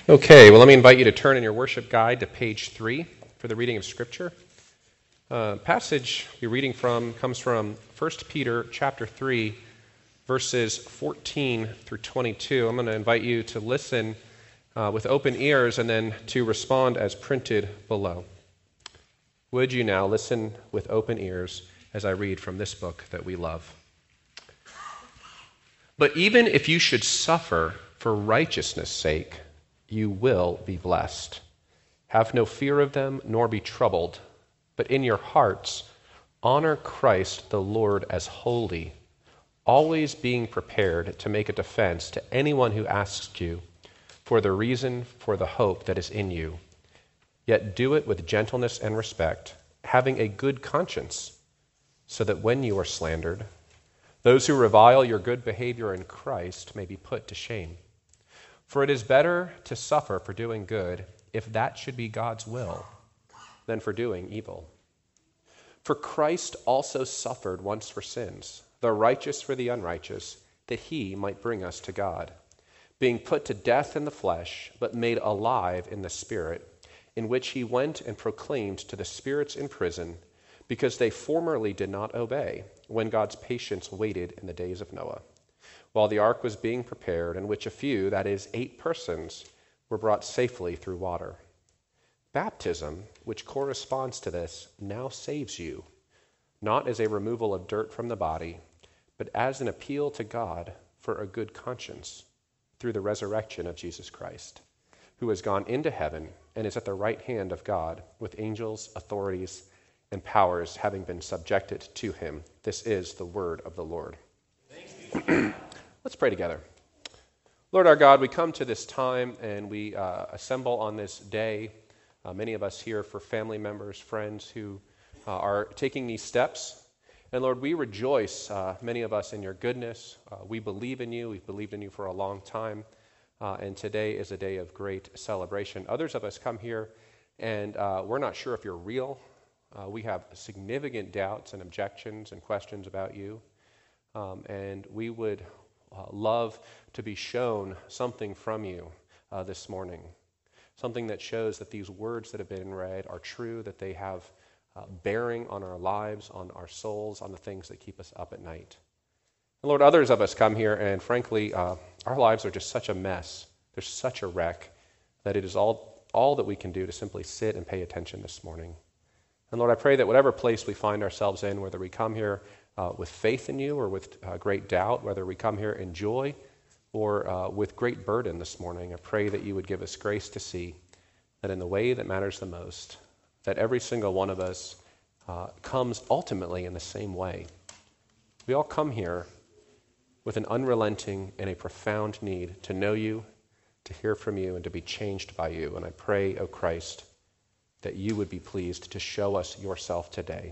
Okay, well, let me invite you to turn in your worship guide to page 3 for the reading of Scripture. Passage we're reading from comes from 1 Peter chapter 3, verses 14 through 22. I'm going to invite you to listen with open ears and then to respond as printed below. Would you now listen with open ears as I read from this book that we love? But even if you should suffer for righteousness' sake, you will be blessed. Have no fear of them, nor be troubled, but in your hearts honor Christ the Lord as holy, always being prepared to make a defense to anyone who asks you for the reason for the hope that is in you. Yet do it with gentleness and respect, having a good conscience, so that when you are slandered, those who revile your good behavior in Christ may be put to shame. For it is better to suffer for doing good, if that should be God's will, than for doing evil. For Christ also suffered once for sins, the righteous for the unrighteous, that he might bring us to God, being put to death in the flesh, but made alive in the Spirit, in which he went and proclaimed to the spirits in prison, because they formerly did not obey, when God's patience waited in the days of Noah, while the ark was being prepared, in which a few, that is, 8 persons, were brought safely through water. Baptism, which corresponds to this, now saves you, not as a removal of dirt from the body, but as an appeal to God for a good conscience through the resurrection of Jesus Christ, who has gone into heaven and is at the right hand of God, with angels, authorities, and powers having been subjected to him. This is the word of the Lord. Let's pray together. Lord our God, we come to this time and we assemble on this day, many of us here for family members, friends who are taking these steps. And Lord, we rejoice, many of us, in your goodness. We believe in you. We've believed in you for a long time. And today is a day of great celebration. Others of us come here and we're not sure if you're real. We have significant doubts and objections and questions about you. And we would love to be shown something from you this morning, something that shows that these words that have been read are true, that they have bearing on our lives, on our souls, on the things that keep us up at night. And Lord, others of us come here, and frankly, our lives are just such a mess. There's such a wreck that it is all that we can do to simply sit and pay attention this morning. And Lord, I pray that whatever place we find ourselves in, whether we come here with faith in you or with great doubt, whether we come here in joy or with great burden this morning, I pray that you would give us grace to see that in the way that matters the most, that every single one of us comes ultimately in the same way. We all come here with an unrelenting and a profound need to know you, to hear from you, and to be changed by you. And I pray, O Christ, that you would be pleased to show us yourself today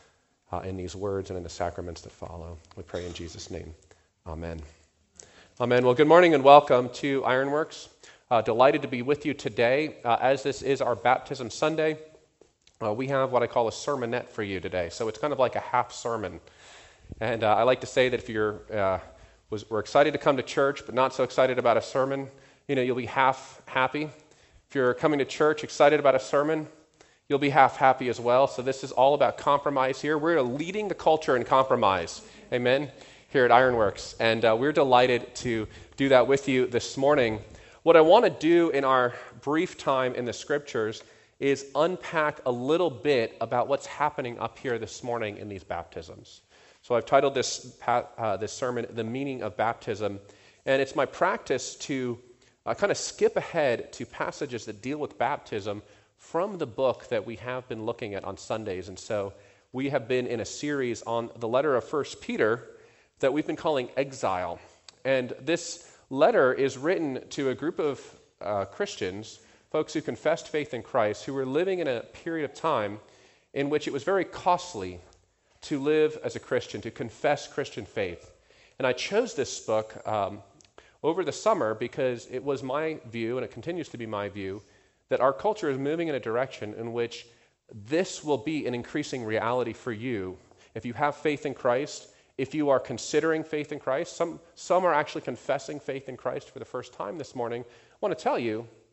in these words and in the sacraments that follow. We pray in Jesus' name. Amen. Amen. Well, good morning and welcome to Ironworks. Delighted to be with you today. As this is our Baptism Sunday, we have what I call a sermonette for you today. So it's kind of like a half sermon. And I like to say that if we're excited to come to church but not so excited about a sermon, you'll be half happy. If you're coming to church excited about a sermon, you'll be half happy as well. So this is all about compromise here. We're leading the culture in compromise. Amen. Here at Ironworks. And we're delighted to do that with you this morning. What I want to do in our brief time in the scriptures is unpack a little bit about what's happening up here this morning in these baptisms. So I've titled this sermon, The Meaning of Baptism. And it's my practice to kind of skip ahead to passages that deal with baptism from the book that we have been looking at on Sundays. And so we have been in a series on the letter of 1 Peter that we've been calling Exile. And this letter is written to a group of Christians, folks who confessed faith in Christ, who were living in a period of time in which it was very costly to live as a Christian, to confess Christian faith. And I chose this book over the summer because it was my view, and it continues to be my view, that our culture is moving in a direction in which this will be an increasing reality for you. If you have faith in Christ, if you are considering faith in Christ, some are actually confessing faith in Christ for the first time this morning, I want to tell you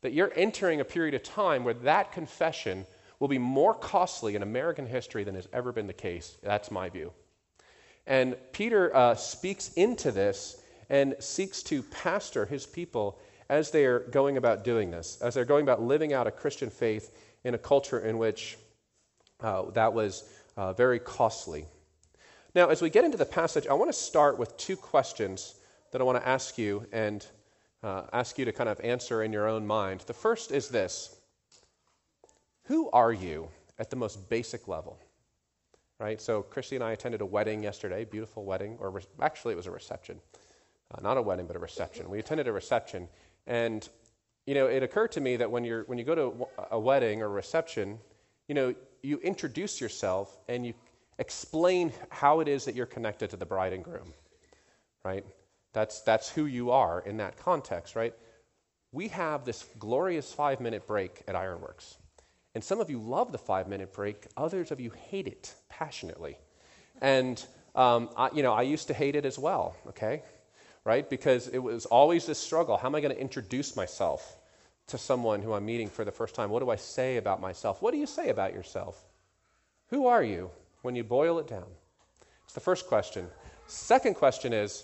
that you're entering a period of time where that confession will be more costly in American history than has ever been the case. That's my view. And Peter speaks into this and seeks to pastor his people as they are going about doing this, as they're going about living out a Christian faith in a culture in which that was very costly. Now, as we get into the passage, I want to start with two questions that I want to ask you and ask you to kind of answer in your own mind. The first is this: who are you at the most basic level? Right? So Christy and I attended a wedding yesterday, beautiful wedding, or actually it was a reception. Not a wedding, but a reception. We attended a reception, and it occurred to me that when you go to a wedding or a reception, you introduce yourself and you explain how it is that you're connected to the bride and groom, right? That's who you are in that context, right? We have this glorious 5-minute break at Ironworks. And some of you love the 5-minute break. Others of you hate it passionately. And, I used to hate it as well, okay? Right? Because it was always this struggle. How am I going to introduce myself to someone who I'm meeting for the first time? What do I say about myself? What do you say about yourself? Who are you when you boil it down? It's the first question. Second question is,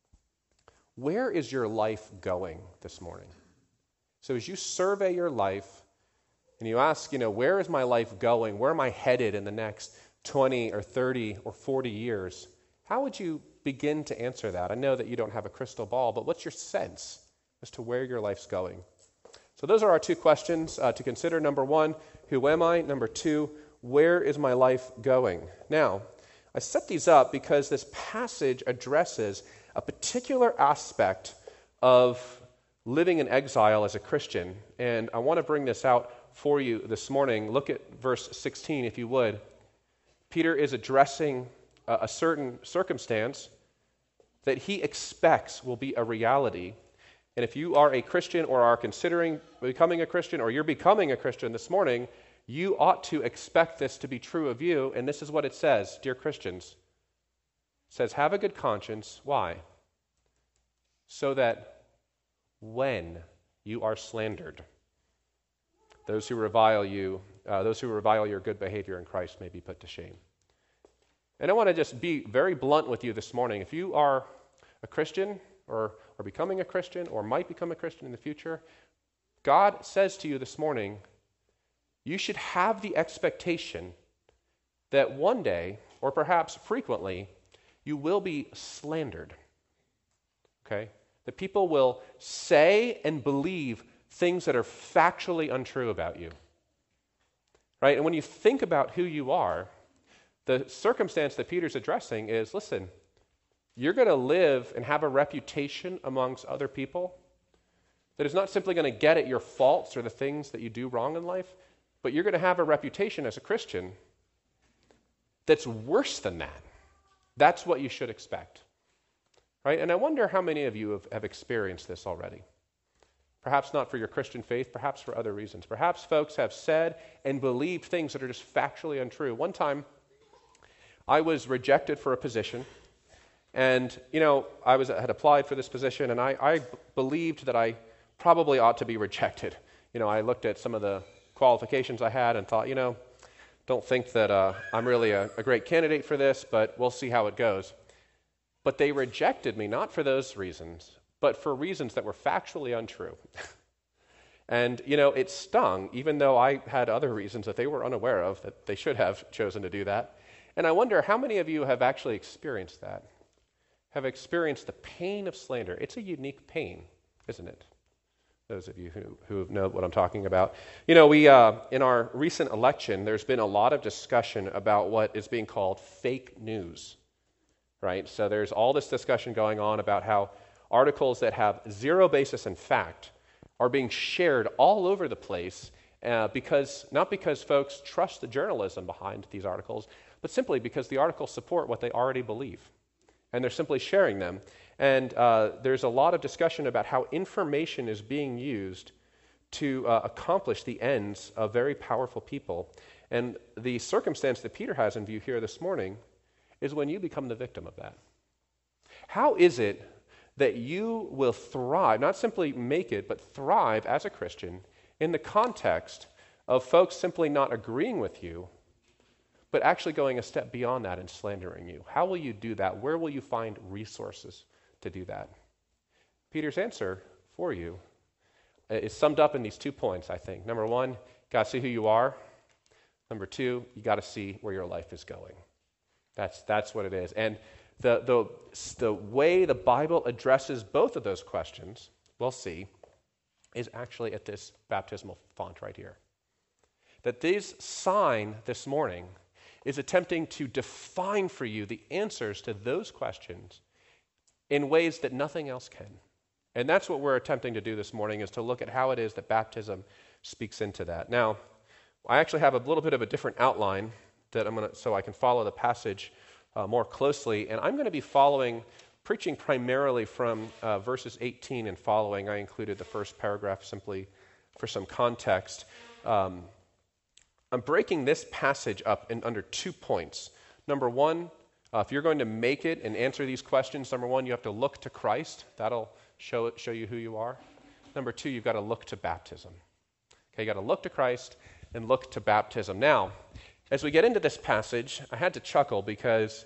where is your life going this morning? So as you survey your life, and you ask, where is my life going? Where am I headed in the next 20 or 30 or 40 years? How would you begin to answer that? I know that you don't have a crystal ball, but what's your sense as to where your life's going? So those are our two questions to consider. Number one, who am I? Number two, where is my life going? Now, I set these up because this passage addresses a particular aspect of living in exile as a Christian, and I want to bring this out for you this morning. Look at verse 16, if you would. Peter is addressing a certain circumstance that he expects will be a reality. And if you are a Christian or are considering becoming a Christian, or you're becoming a Christian this morning, you ought to expect this to be true of you. And this is what it says, dear Christians. It says, have a good conscience. Why? So that when you are slandered, those who revile your good behavior in Christ may be put to shame. And I want to just be very blunt with you this morning. If you are a Christian or are becoming a Christian or might become a Christian in the future, God says to you this morning, you should have the expectation that one day, or perhaps frequently, you will be slandered. Okay? That people will say and believe things that are factually untrue about you. Right? And when you think about who you are, the circumstance that Peter's addressing is, listen, you're going to live and have a reputation amongst other people that is not simply going to get at your faults or the things that you do wrong in life, but you're going to have a reputation as a Christian that's worse than that. That's what you should expect. Right? And I wonder how many of you have experienced this already. Perhaps not for your Christian faith, perhaps for other reasons. Perhaps folks have said and believed things that are just factually untrue. One time, I was rejected for a position, and, I had applied for this position, and I believed that I probably ought to be rejected. I looked at some of the qualifications I had and thought, don't think that I'm really a great candidate for this, but we'll see how it goes. But they rejected me, not for those reasons, but for reasons that were factually untrue. And, it stung, even though I had other reasons that they were unaware of, that they should have chosen to do that. And I wonder how many of you have actually experienced that, have experienced the pain of slander. It's a unique pain, isn't it? Those of you who know what I'm talking about. We in our recent election, there's been a lot of discussion about what is being called fake news, right? So there's all this discussion going on about how articles that have zero basis in fact are being shared all over the place not because folks trust the journalism behind these articles, but simply because the articles support what they already believe. And they're simply sharing them. And there's a lot of discussion about how information is being used to accomplish the ends of very powerful people. And the circumstance that Peter has in view here this morning is when you become the victim of that. How is it that you will thrive, not simply make it, but thrive as a Christian in the context of folks simply not agreeing with you, but actually going a step beyond that and slandering you? How will you do that? Where will you find resources to do that? Peter's answer for you is summed up in these 2 points, I think. Number one, you got to see who you are. Number two, you got to see where your life is going. That's what it is. And the way the Bible addresses both of those questions, we'll see, is actually at this baptismal font right here. That this sign this morning is attempting to define for you the answers to those questions in ways that nothing else can. And that's what we're attempting to do this morning, is to look at how it is that baptism speaks into that. Now, I actually have a little bit of a different outline that so I can follow the passage more closely. And I'm going to be preaching primarily from verses 18 and following. I included the first paragraph simply for some context. I'm breaking this passage up under 2 points. Number one, if you're going to make it and answer these questions, number one, you have to look to Christ. That'll show you who you are. Number two, you've got to look to baptism. Okay, you got to look to Christ and look to baptism. Now, as we get into this passage, I had to chuckle because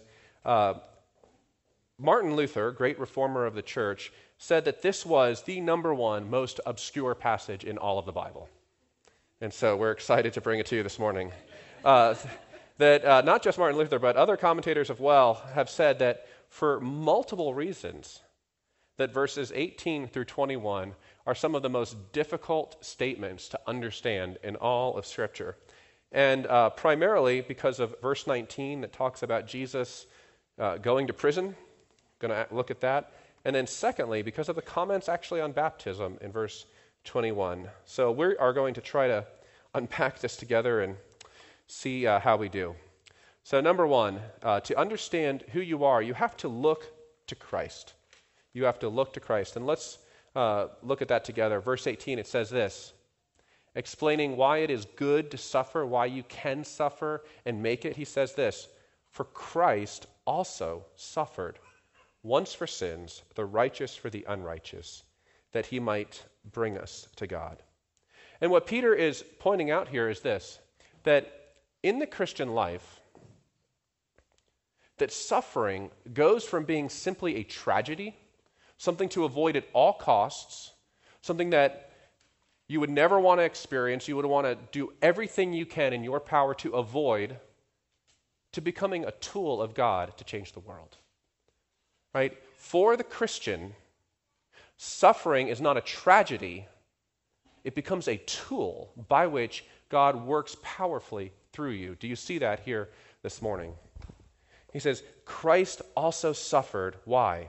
Martin Luther, great reformer of the church, said that this was the number one most obscure passage in all of the Bible. And so we're excited to bring it to you this morning. That not just Martin Luther, but other commentators as well have said that for multiple reasons, that verses 18 through 21 are some of the most difficult statements to understand in all of Scripture. And primarily because of verse 19 that talks about Jesus going to prison. Going to look at that. And then secondly, because of the comments actually on baptism in verse 21. So we are going to try to unpack this together and see how we do. So number one, to understand who you are, you have to look to Christ. You have to look to Christ. And let's look at that together. Verse 18, it says this, explaining why it is good to suffer, why you can suffer and make it. He says this, for Christ also suffered once for sins, the righteous for the unrighteous, that he might bring us to God. And what Peter is pointing out here is this, that in the Christian life, that suffering goes from being simply a tragedy, something to avoid at all costs, something that you would never want to experience, you would want to do everything you can in your power to avoid, to becoming a tool of God to change the world. Right? For the Christian, suffering is not a tragedy, it becomes a tool by which God works powerfully through you. Do you see that here this morning? He says, Christ also suffered. Why?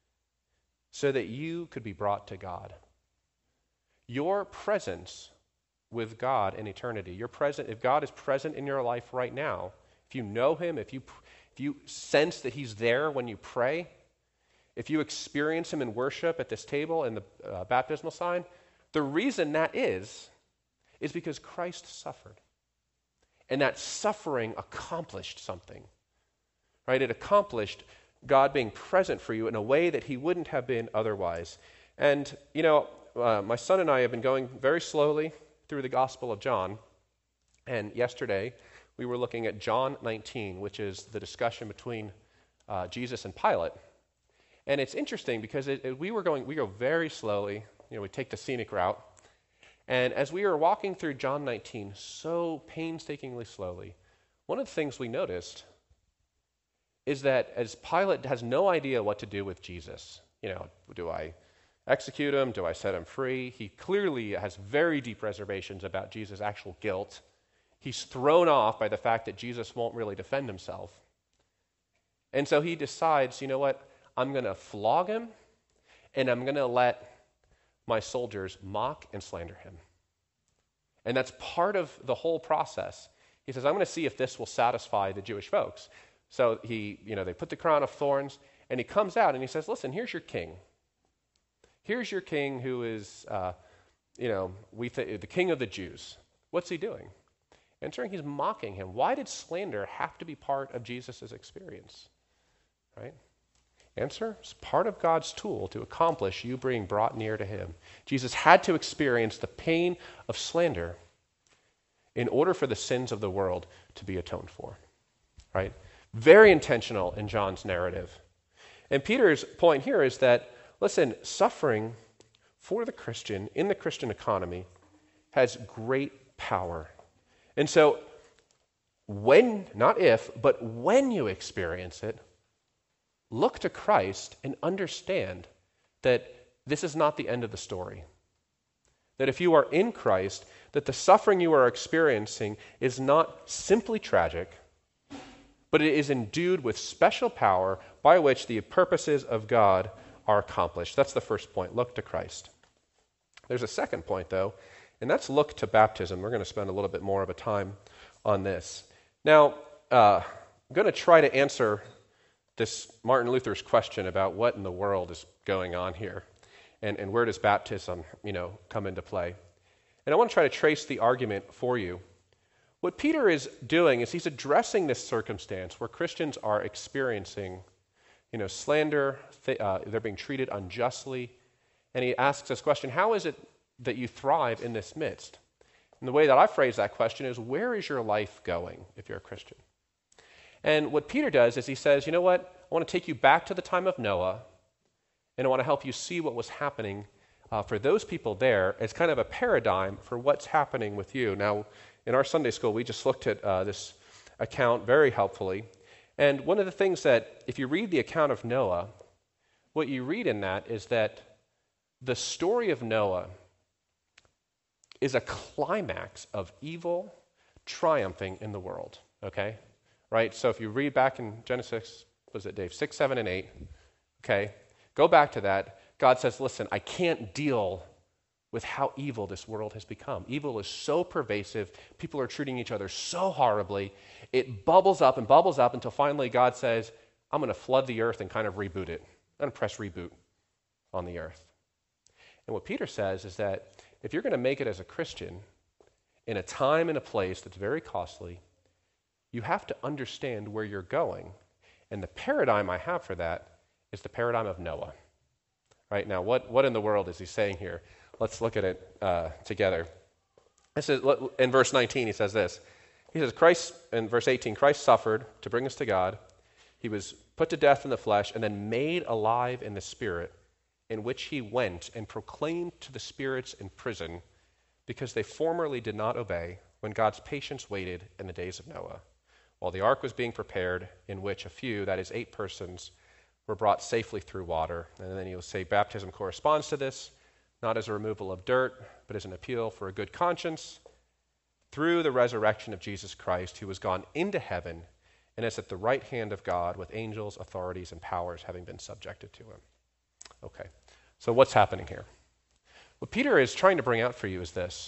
So that you could be brought to God. Your presence with God in eternity, if God is present in your life right now, if you know him, if you sense that he's there when you pray, if you experience him in worship at this table in the baptismal sign, the reason that is because Christ suffered. And that suffering accomplished something. Right? It accomplished God being present for you in a way that he wouldn't have been otherwise. And, my son and I have been going very slowly through the Gospel of John. And yesterday, we were looking at John 19, which is the discussion between Jesus and Pilate. And it's interesting because we go very slowly. We take the scenic route. And as we were walking through John 19 so painstakingly slowly, one of the things we noticed is that as Pilate has no idea what to do with Jesus, do I execute him? Do I set him free? He clearly has very deep reservations about Jesus' actual guilt. He's thrown off by the fact that Jesus won't really defend himself. And so he decides, you know what? I'm going to flog him, and I'm going to let my soldiers mock and slander him. And that's part of the whole process. He says, I'm going to see if this will satisfy the Jewish folks. So they put the crown of thorns, and he comes out and he says, listen, here's your king. Here's your king who is, the king of the Jews. What's he doing? Answering, he's mocking him. Why did slander have to be part of Jesus' experience? Right? Answer, it's part of God's tool to accomplish you being brought near to him. Jesus had to experience the pain of slander in order for the sins of the world to be atoned for. Right? Very intentional in John's narrative. And Peter's point here is that, listen, suffering for the Christian in the Christian economy has great power. And so when, not if, but when you experience it, look to Christ and understand that this is not the end of the story. That if you are in Christ, that the suffering you are experiencing is not simply tragic, but it is endued with special power by which the purposes of God are accomplished. That's the first point. Look to Christ. There's a second point, though, and that's look to baptism. We're going to spend a little bit more of a time on this. Now, I'm going to try to answer this Martin Luther's question about what in the world is going on here, and where does baptism, come into play. And I want to try to trace the argument for you. What Peter is doing is he's addressing this circumstance where Christians are experiencing, slander, they're being treated unjustly, and he asks this question, how is it that you thrive in this midst? And the way that I phrase that question is, where is your life going if you're a Christian? And what Peter does is he says, you know what? I want to take you back to the time of Noah, and I want to help you see what was happening for those people there as kind of a paradigm for what's happening with you. Now, in our Sunday school, we just looked at this account very helpfully. And one of the things that, if you read the account of Noah, what you read in that is that the story of Noah is a climax of evil triumphing in the world, okay? Right? So if you read back in Genesis, was it Dave, 6, 7, and 8, okay? Go back to that. God says, listen, I can't deal with how evil this world has become. Evil is so pervasive. People are treating each other so horribly. It bubbles up until finally God says, I'm going to flood the earth and kind of reboot it. I'm going to press reboot on the earth. And what Peter says is that if you're going to make it as a Christian in a time and a place that's very costly, you have to understand where you're going. And the paradigm I have for that is the paradigm of Noah. Right now, what in the world is he saying here? Let's look at it together. This is, in verse 19, he says this. He says, Christ, in verse 18, Christ suffered to bring us to God. He was put to death in the flesh and then made alive in the spirit, in which he went and proclaimed to the spirits in prison, because they formerly did not obey, when God's patience waited in the days of Noah, while the ark was being prepared, in which a few, that is 8 persons, were brought safely through water. And then he'll say baptism corresponds to this, not as a removal of dirt, but as an appeal for a good conscience through the resurrection of Jesus Christ, who was gone into heaven and is at the right hand of God with angels, authorities, and powers having been subjected to him. Okay, so what's happening here? What Peter is trying to bring out for you is this.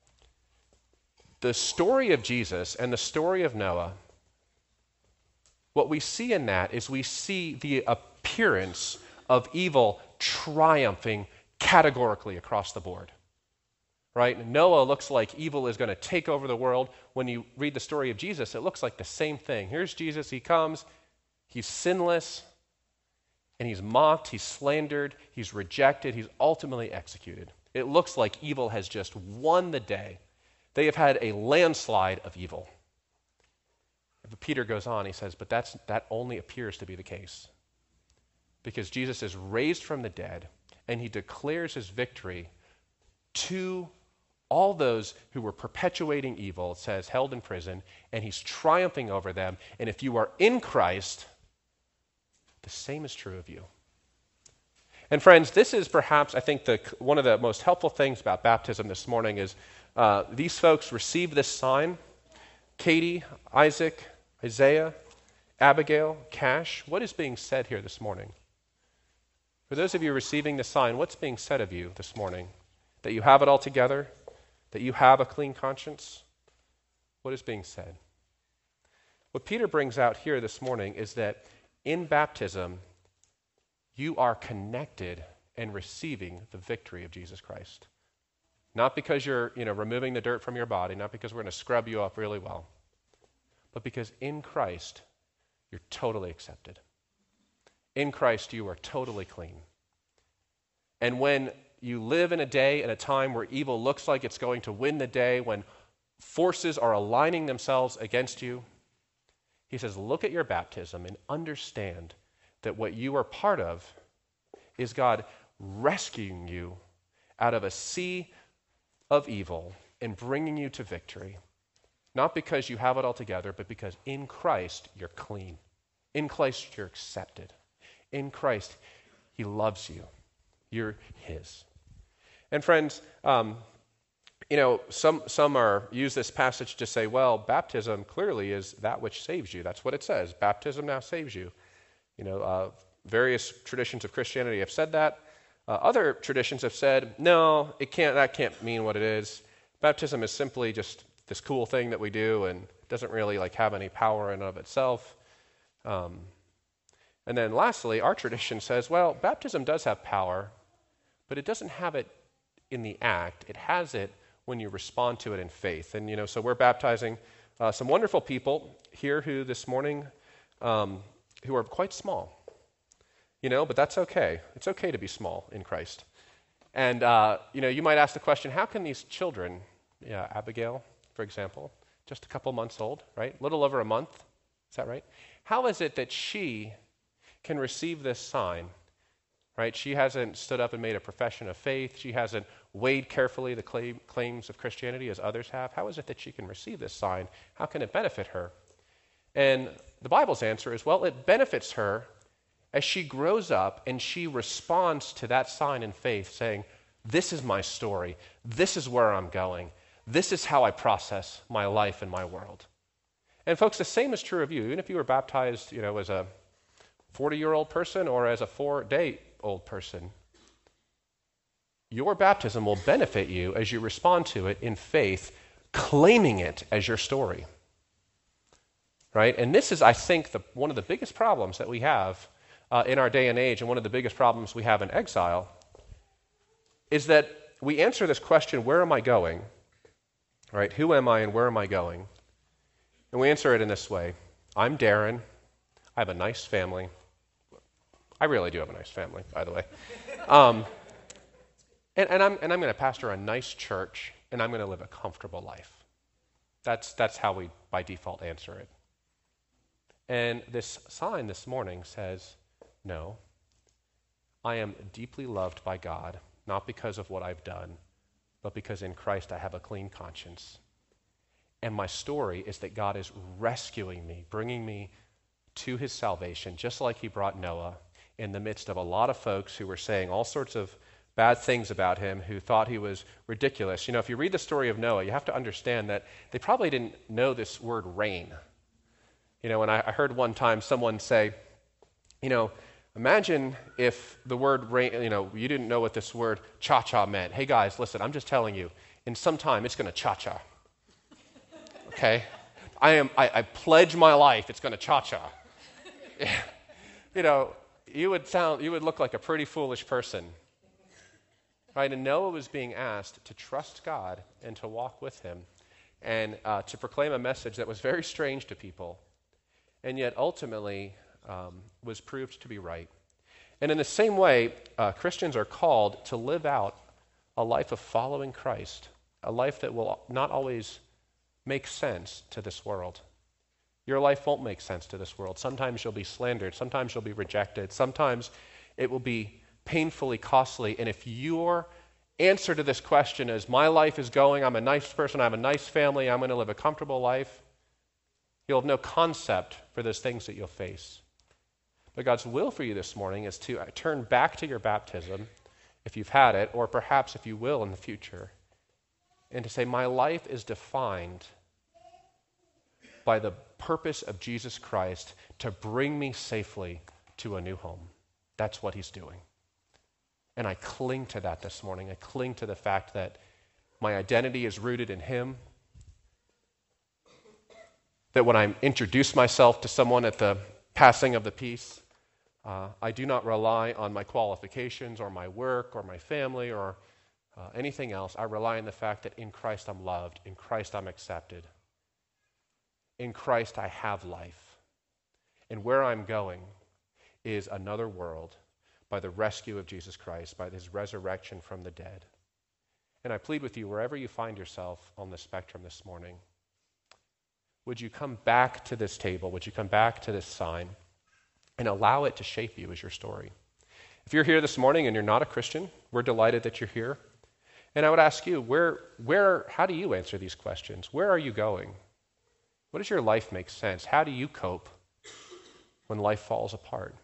The story of Jesus and the story of Noah, what we see in that is we see the appearance of evil triumphing categorically across the board. Right? Noah looks like evil is going to take over the world. When you read the story of Jesus, it looks like the same thing. Here's Jesus, he comes, he's sinless, and he's mocked, he's slandered, he's rejected, he's ultimately executed. It looks like evil has just won the day. They have had a landslide of evil. But Peter goes on, he says, but that only appears to be the case. Because Jesus is raised from the dead, and he declares his victory to all those who were perpetuating evil, it says, held in prison, and he's triumphing over them. And if you are in Christ, the same is true of you. And friends, this is perhaps, I think, one of the most helpful things about baptism this morning is these folks receive this sign. Katie, Isaac, Isaiah, Abigail, Cash, what is being said here this morning? For those of you receiving the sign, what's being said of you this morning? That you have it all together? That you have a clean conscience? What is being said? What Peter brings out here this morning is that in baptism, you are connected and receiving the victory of Jesus Christ. Not because you're, removing the dirt from your body, not because we're going to scrub you up really well, but because in Christ, you're totally accepted. In Christ, you are totally clean. And when you live in a day and a time where evil looks like it's going to win the day, when forces are aligning themselves against you, he says, look at your baptism and understand that what you are part of is God rescuing you out of a sea of evil and bringing you to victory. Not because you have it all together, but because in Christ you're clean. In Christ you're accepted. In Christ, he loves you. You're his. And friends, some use this passage to say, well, baptism clearly is that which saves you. That's what it says. Baptism now saves you. Various traditions of Christianity have said that. Other traditions have said, no, that can't mean what it is. Baptism is simply just this cool thing that we do and doesn't really have any power in and of itself. And then lastly, our tradition says, well, baptism does have power, but it doesn't have it in the act. It has it when you respond to it in faith. And, so we're baptizing some wonderful people here who this morning, who are quite small, but that's okay. It's okay to be small in Christ. And, you might ask the question, how can these children, Abigail, for example, just a couple months old, right? Little over a month, is that right? How is it that she can receive this sign, right? She hasn't stood up and made a profession of faith. She hasn't weighed carefully the claims of Christianity as others have. How is it that she can receive this sign? How can it benefit her? And the Bible's answer is, well, it benefits her as she grows up and she responds to that sign in faith, saying, this is my story. This is where I'm going. This is how I process my life and my world. And folks, the same is true of you. Even if you were baptized, as a 40-year-old person or as a 4-day-old person, your baptism will benefit you as you respond to it in faith, claiming it as your story. Right? And this is, I think, one of the biggest problems that we have in our day and age, and one of the biggest problems we have in exile, is that we answer this question, where am I going? Right? Who am I and where am I going? And we answer it in this way. I'm Darren. I have a nice family. I really do have a nice family, by the way. And I'm going to pastor a nice church, and I'm going to live a comfortable life. That's how we, by default, answer it. And this sign this morning says, no, I am deeply loved by God, not because of what I've done, but because in Christ I have a clean conscience. And my story is that God is rescuing me, bringing me to his salvation, just like he brought Noah in the midst of a lot of folks who were saying all sorts of bad things about him, who thought he was ridiculous. If you read the story of Noah, you have to understand that they probably didn't know this word rain. And I heard one time someone say, imagine if the word rain, you didn't know what this word cha-cha meant. Hey guys, listen, I'm just telling you, in some time it's going to cha-cha. Okay? I pledge my life it's going to cha-cha. You would look like a pretty foolish person. Right? And Noah was being asked to trust God and to walk with him and to proclaim a message that was very strange to people and yet ultimately was proved to be right. And in the same way, Christians are called to live out a life of following Christ, a life that will not always make sense to this world. Your life won't make sense to this world. Sometimes you'll be slandered. Sometimes you'll be rejected. Sometimes it will be painfully costly. And if your answer to this question is, my life is going, I'm a nice person, I have a nice family, I'm going to live a comfortable life, you'll have no concept for those things that you'll face. But God's will for you this morning is to turn back to your baptism, if you've had it, or perhaps if you will in the future, and to say, my life is defined by the purpose of Jesus Christ to bring me safely to a new home. That's what he's doing. And I cling to that this morning. I cling to the fact that my identity is rooted in him. That when I introduce myself to someone at the passing of the peace, I do not rely on my qualifications or my work or my family or anything else. I rely on the fact that in Christ I'm loved, in Christ I'm accepted. In Christ I have life. And where I'm going is another world by the rescue of Jesus Christ, by his resurrection from the dead. And I plead with you, wherever you find yourself on the spectrum this morning, would you come back to this table? Would you come back to this sign and allow it to shape you as your story? If you're here this morning and you're not a Christian, we're delighted that you're here. And I would ask you, how do you answer these questions? Where are you going? What does your life make sense? How do you cope when life falls apart?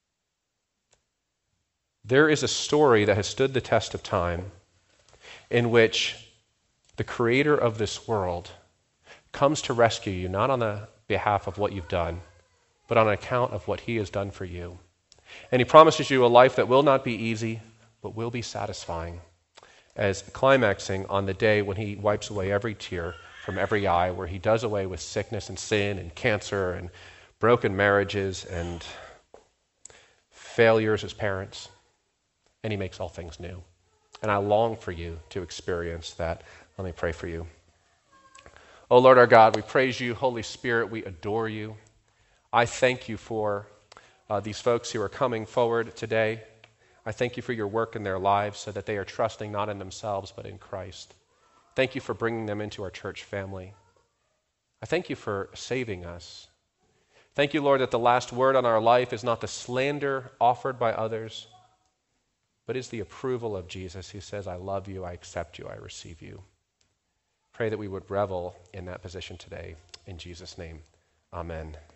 There is a story that has stood the test of time in which the creator of this world comes to rescue you, not on the behalf of what you've done, but on account of what he has done for you. And he promises you a life that will not be easy, but will be satisfying, as climaxing on the day when he wipes away every tear from every eye, where he does away with sickness and sin and cancer and broken marriages and failures as parents, and he makes all things new. And I long for you to experience that. Let me pray for you. Oh Lord our God, we praise you. Holy Spirit, we adore you. I thank you for these folks who are coming forward today. I thank you for your work in their lives so that they are trusting not in themselves but in Christ. Thank you for bringing them into our church family. I thank you for saving us. Thank you, Lord, that the last word on our life is not the slander offered by others, but is the approval of Jesus, who says, I love you, I accept you, I receive you. Pray that we would revel in that position today. In Jesus' name, amen.